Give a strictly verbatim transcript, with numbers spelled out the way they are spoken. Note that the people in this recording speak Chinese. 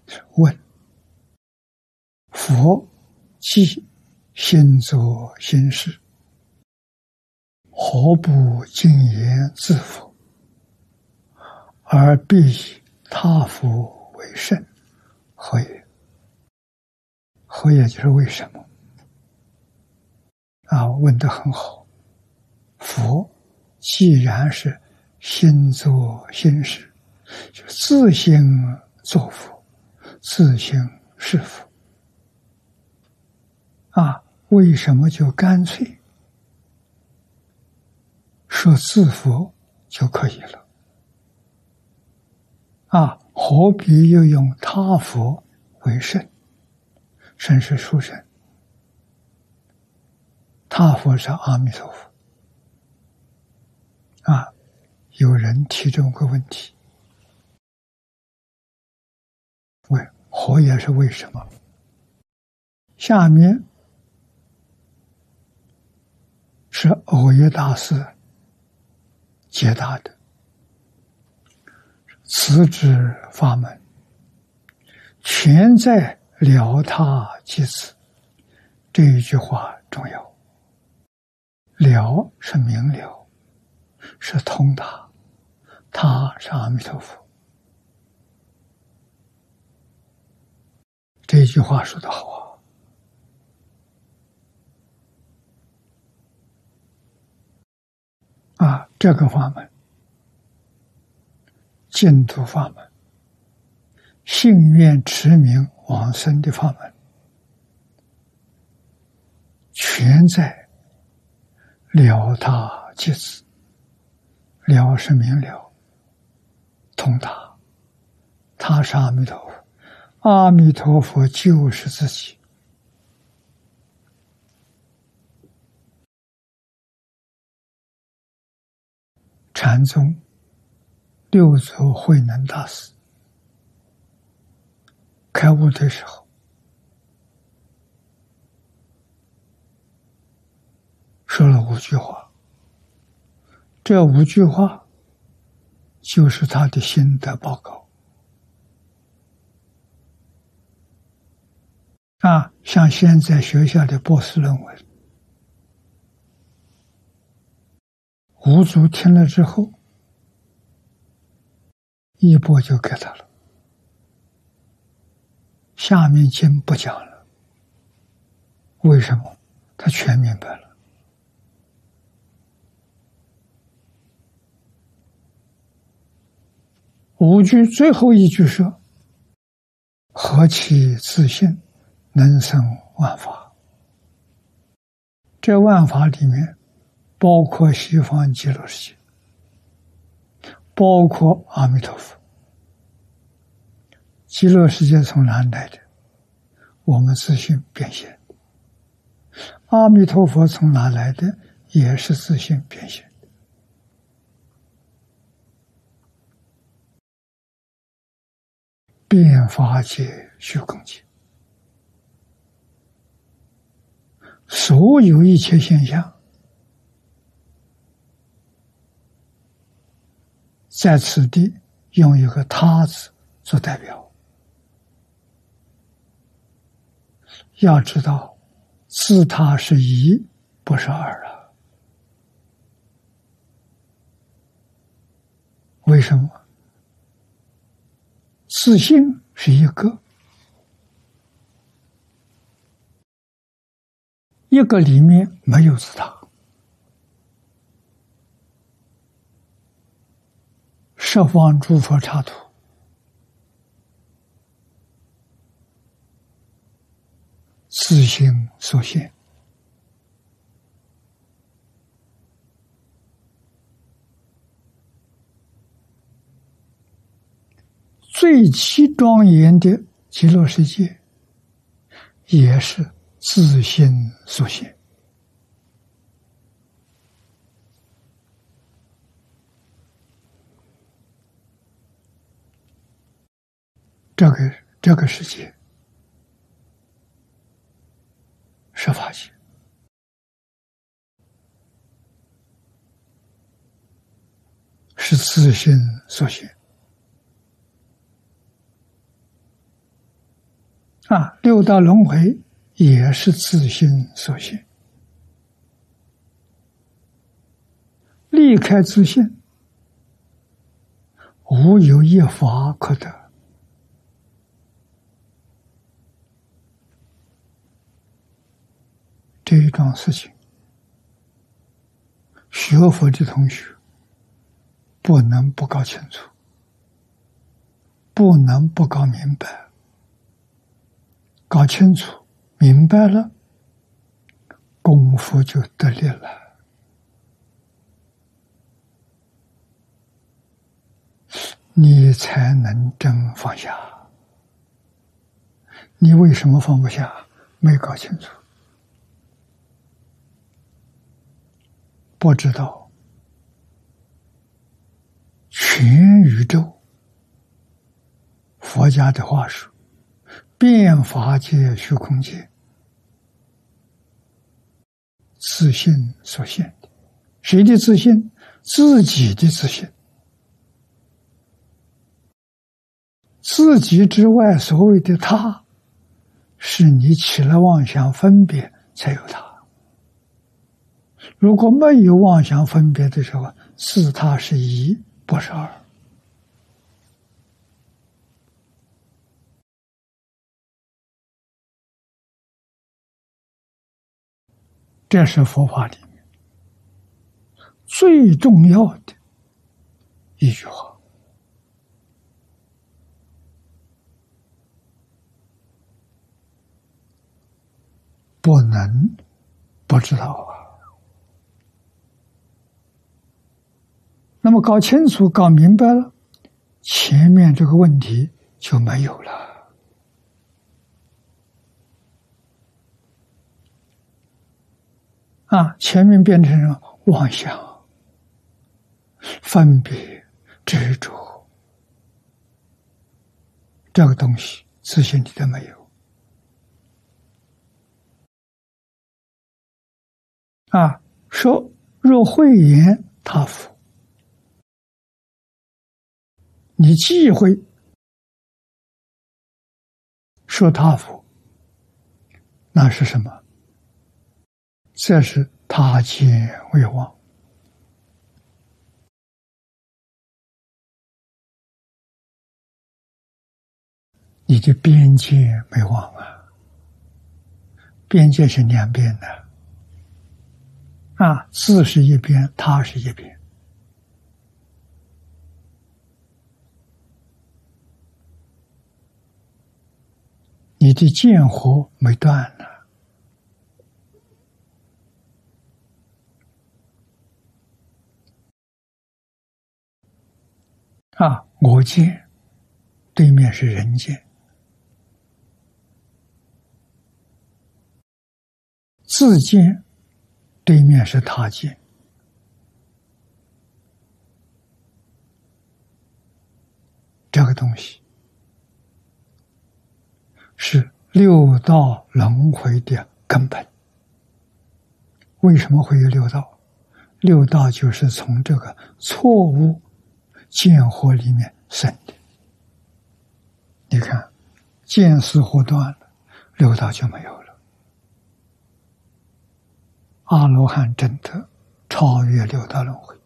问：佛既心作心事，何不尽言自佛，而必以他佛为甚？何也？何也就是为什么？啊，问得很好。佛既然是心作心事，就自心作佛，自心是佛。啊，为什么就干脆说自佛就可以了？啊，何必又用他佛为甚？甚是殊胜。他佛是阿弥陀佛。啊，有人提这么个问题，问何也是为什么？下面是藕益大师解答的。此之法门，全在了他即此。这一句话重要。了是明了，是通达，他是阿弥陀佛。这句话说得好啊！啊，这个法门，净土法门，信愿持名往生的法门，全在了他即此。了是明了，通达，他是阿弥陀佛，阿弥陀佛就是自己。禅宗六祖慧能大师开悟的时候，说了五句话，这五句话就是他的心得报告。啊，像现在学校的博士论文，五祖听了之后，一波就给他了，下面经不讲了。为什么？他全明白了。五句最后一句说：何其自信，能生万法。这万法里面包括西方极乐世界，包括阿弥陀佛。极乐世界从哪来的？我们自性变现。阿弥陀佛从哪来的？也是自性变现。变法界、虚空界，所有一切现象，在此地用一个他字做代表。要知道，自他是一，不是二了。为什么？自性是一个，一个里面没有自他。十方诸佛刹土，自性所现。最其庄严的极乐世界，也是自性所现。这个这个世界是法界，是自性所现。 啊，六道轮回也是自心所现，离开自性，无有一法可得。这一桩事情，学佛的同学不能不搞清楚，不能不搞明白。搞清楚明白了，功夫就得力了。你才能真放下。你为什么放不下？没搞清楚，不知道全宇宙，佛家的话说，遍法界虚空界，自性所现的。谁的自性？自己的自性。自己之外所谓的他，是你起了妄想分别才有他。如果没有妄想分别的时候，自他是一，不是二。这是佛法里面最重要的一句话。不能不知道啊。那么搞清楚、搞明白了，前面这个问题就没有了。啊，前面变成妄想、分别、执着，这个东西自信里头没有。啊，说若慧言他佛，你忌讳说他佛，那是什么？这是他见未忘。你的边界没忘啊，边界是两边的。啊，自是一边，他是一边。你的剑火没断呢。啊，我见对面是人见，自见对面是他见。这个东西是六道轮回的根本。为什么会有六道？六道就是从这个错误见惑里面生的。你看，见思惑断了，六道就没有了。阿罗汉证得超越六道轮回。